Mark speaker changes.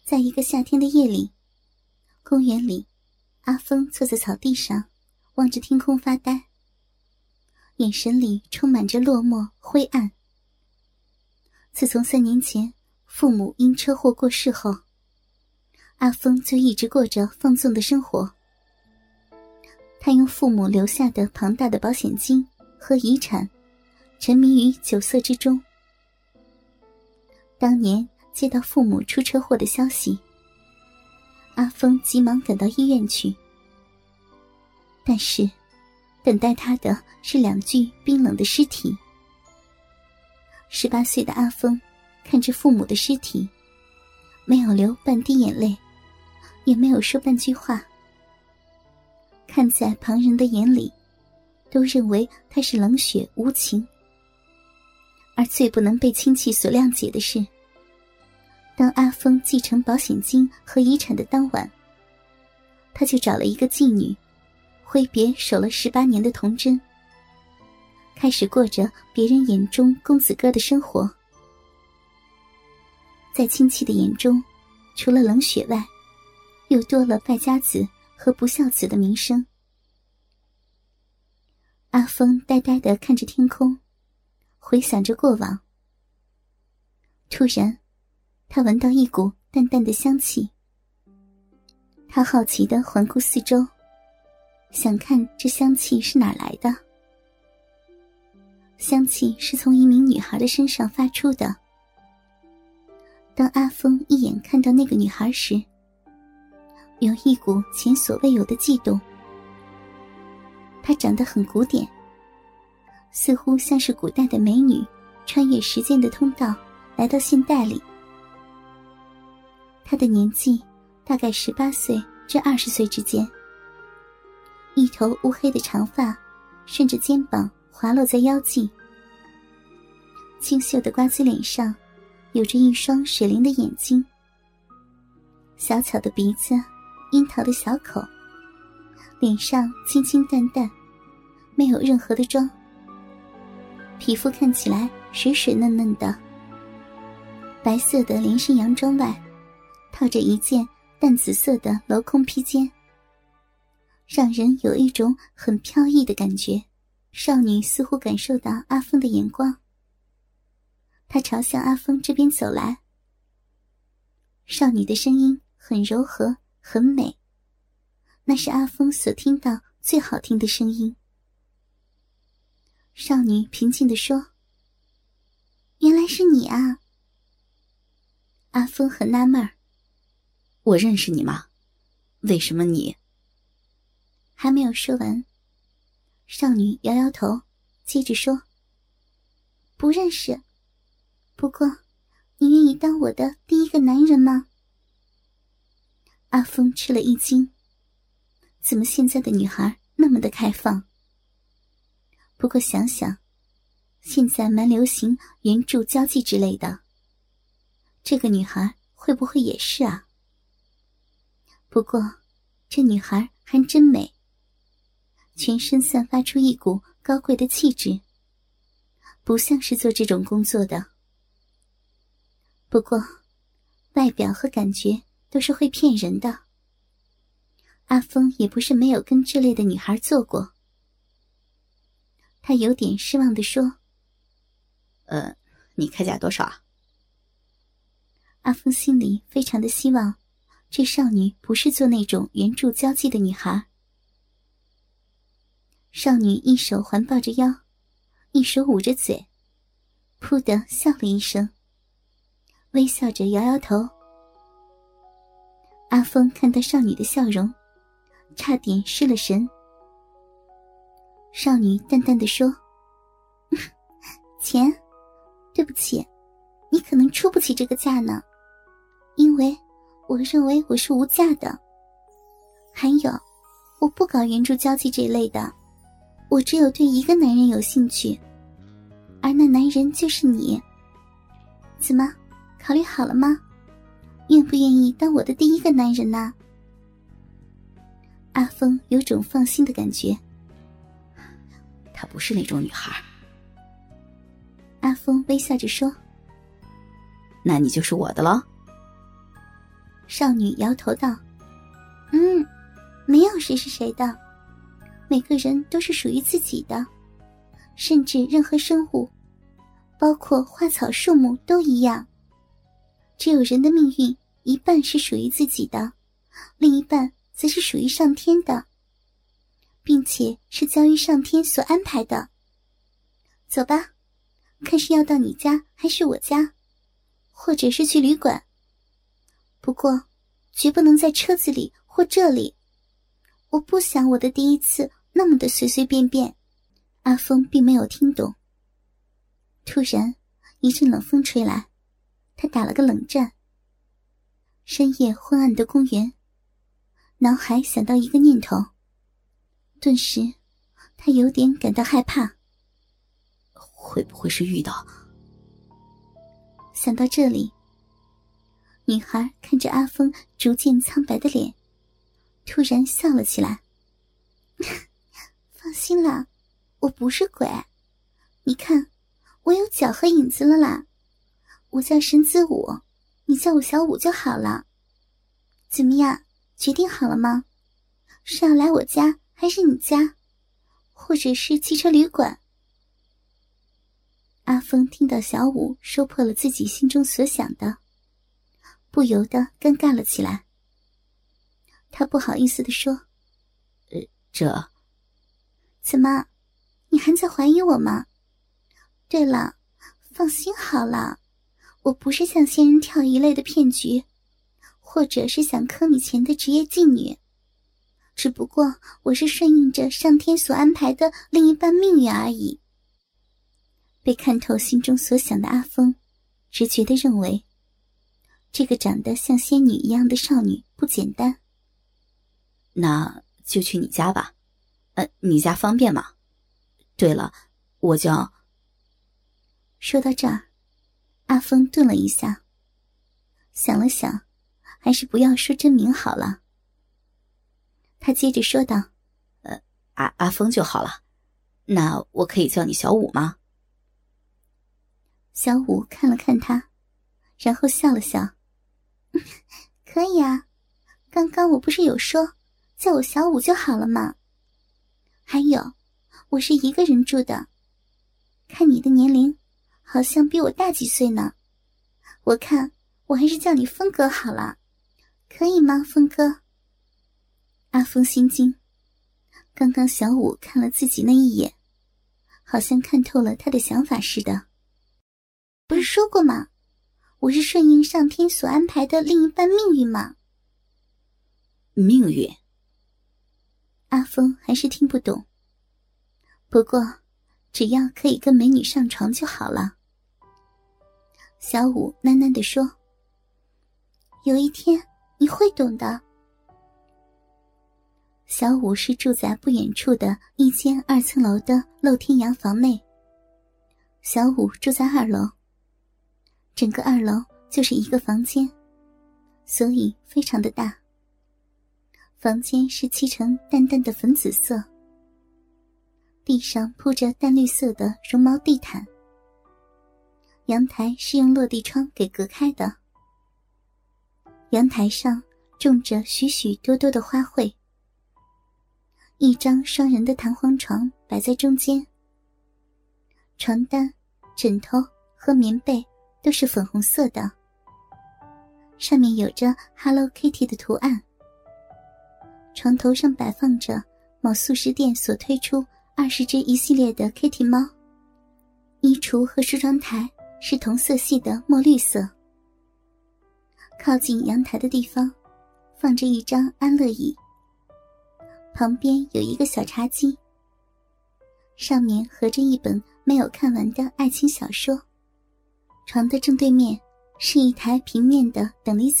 Speaker 1: 在一个夏天的夜里，公园里，阿峰坐在草地上，望着天空发呆，眼神里充满着落寞灰暗。自从3年前父母因车祸过世后，阿峰就一直过着放纵的生活。他用父母留下的庞大的保险金和遗产，沉迷于酒色之中。当年接到父母出车祸的消息，阿峰急忙赶到医院去，但是等待他的是2具冰冷的尸体。18岁的阿峰看着父母的尸体，没有流半滴眼泪，也没有说半句话。看在旁人的眼里，都认为他是冷血无情。而最不能被亲戚所谅解的是，当阿峰继承保险金和遗产的当晚，他就找了一个妓女，挥别守了18年的童贞，开始过着别人眼中公子哥的生活。在亲戚的眼中，除了冷血外，又多了败家子和不孝子的名声。阿峰呆呆地看着天空，回想着过往。突然，他闻到一股淡淡的香气。他好奇地环顾四周，想看这香气是哪来的。香气是从一名女孩的身上发出的。当阿峰一眼看到那个女孩时，有一股前所未有的悸动。她长得很古典，似乎像是古代的美女穿越时间的通道来到现代里。她的年纪大概18岁至20岁之间，一头乌黑的长发顺着肩膀滑落在腰际，清秀的瓜子脸上有着一双水灵的眼睛，小巧的鼻子，樱桃的小口，脸上清清淡淡，没有任何的妆，皮肤看起来水水嫩嫩的。白色的连身洋装外，套着一件淡紫色的镂空披肩，让人有一种很飘逸的感觉。少女似乎感受到阿峰的眼光，她朝向阿峰这边走来。少女的声音很柔和，很美，那是阿峰所听到最好听的声音。少女平静地说：“原来是你啊。”阿峰很纳闷儿：“
Speaker 2: 我认识你吗？为什么你……”
Speaker 1: 还没有说完，少女摇摇头，接着说：“不认识。不过，你愿意当我的第一个男人吗？”阿峰吃了一惊，怎么现在的女孩那么的开放？不过想想，现在蛮流行援助交际之类的，这个女孩会不会也是啊？不过，这女孩还真美，全身散发出一股高贵的气质，不像是做这种工作的。不过，外表和感觉都是会骗人的。阿峰也不是没有跟这类的女孩做过。他有点失望地说：“
Speaker 2: 你开价多少啊？”
Speaker 1: 阿峰心里非常的希望这少女不是做那种援助交际的女孩。少女一手环抱着腰，一手捂着嘴，噗地笑了一声，微笑着摇摇头。阿峰看到少女的笑容，差点失了神。少女淡淡地说：“钱，对不起，你可能出不起这个价呢，因为我认为我是无价的。还有，我不搞援助交际这类的，我只有对一个男人有兴趣，而那男人就是你。怎么，考虑好了吗？愿不愿意当我的第一个男人呢？”阿峰有种放心的感觉。
Speaker 2: 她不是那种女孩。
Speaker 1: 阿峰微笑着说：“
Speaker 2: 那你就是我的了。”
Speaker 1: 少女摇头道：“没有谁是谁的，每个人都是属于自己的，甚至任何生物，包括花草树木都一样。只有人的命运一半是属于自己的，另一半则是属于上天的，并且是交于上天所安排的。走吧，看是要到你家还是我家，或者是去旅馆。不过绝不能在车子里或这里，我不想我的第一次那么的随随便便。”阿峰并没有听懂。突然一阵冷风吹来，他打了个冷战。深夜昏暗的公园，脑海想到一个念头，顿时他有点感到害怕。
Speaker 2: 会不会是遇到？
Speaker 1: 想到这里，女孩看着阿峰逐渐苍白的脸，突然笑了起来。放心啦，我不是鬼，你看我有脚和影子了啦。我叫沈子武，你叫我小武就好了。怎么样，决定好了吗？是要来我家还是你家，或者是汽车旅馆？阿峰听到小武说破了自己心中所想的，不由得尴尬了起来。他不好意思地说：“
Speaker 2: 这……
Speaker 1: 怎么，你还在怀疑我吗？对了，放心好了，我不是像仙人跳一类的骗局，或者是想坑你钱的职业妓女，只不过我是顺应着上天所安排的另一半命运而已。”被看透心中所想的阿峰直觉地认为，这个长得像仙女一样的少女不简单。
Speaker 2: 那就去你家吧。你家方便吗？对了，我叫……
Speaker 1: 说到这儿，阿峰顿了一下，想了想，还是不要说真名好了。他接着说道：“
Speaker 2: 阿峰就好了。那我可以叫你小武吗？”
Speaker 1: 小武看了看他，然后笑了笑：“可以啊，刚刚我不是有说叫我小武就好了吗？还有，我是一个人住的，看你的年龄好像比我大几岁呢，我看我还是叫你峰哥好了，可以吗，峰哥？”阿峰心惊，刚刚小武看了自己那一眼，好像看透了他的想法似的。不是说过吗？我是顺应上天所安排的另一半命运吗？
Speaker 2: 命运？
Speaker 1: 阿峰还是听不懂。不过，只要可以跟美女上床就好了。小武喃喃地说：“有一天你会懂的。”小武是住在不远处的一间2层楼的露天洋房内。小武住在2楼，整个2楼就是一个房间，所以非常的大。房间是漆成淡淡的粉紫色，地上铺着淡绿色的绒毛地毯，阳台是用落地窗给隔开的。阳台上种着许许多多的花卉，一张双人的弹簧床摆在中间，床单、枕头和棉被都是粉红色的，上面有着 Hello Kitty 的图案。床头上摆放着某素食店所推出20只一系列的 Kitty 猫，衣橱和梳妆台是同色系的墨绿色。靠近阳台的地方放着一张安乐椅，旁边有一个小茶几，上面合着一本没有看完的爱情小说。床的正对面是一台平面的等离子